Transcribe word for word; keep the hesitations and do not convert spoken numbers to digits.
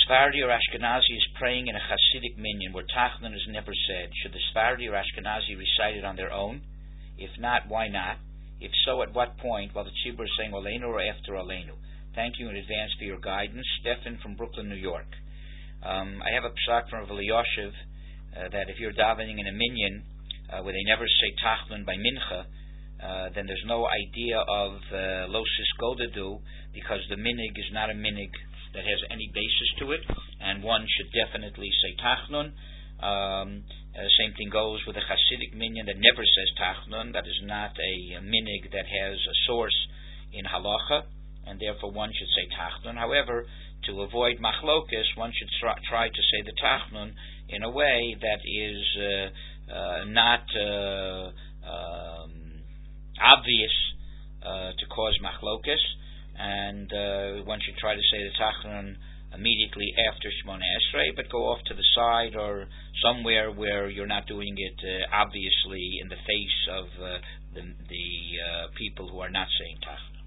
Sephardi or Ashkenazi is praying in a Hasidic minyan where Tachnun is never said, should the Sephardi or Ashkenazi recite it on their own? If not, why not? If so, at what point, while the Tzibur is saying Aleinu or after Aleinu? Thank you in advance for your guidance. Stefan from Brooklyn, New York. Um, I have a psak from Rav Eliashiv uh, that if you're davening in a minyan uh, where they never say Tachnun by Mincha, uh, then there's no idea of uh, Losis Godadu, because the minig is not a minig that has any basis to it, and one should definitely say Tachnun. Um, uh, same thing goes with a Hasidic minyan that never says Tachnun. That is not a, a minig that has a source in halacha, and therefore one should say Tachnun. However, to avoid machlokas, one should try, try to say the Tachnun in a way that is uh, uh, not uh, um, obvious uh, to cause machlokas, and uh, one should try to say the Tachnun immediately after Shemona Esrei, but go off to the side or somewhere where you're not doing it uh, obviously in the face of uh, the, the uh, people who are not saying Tachnun.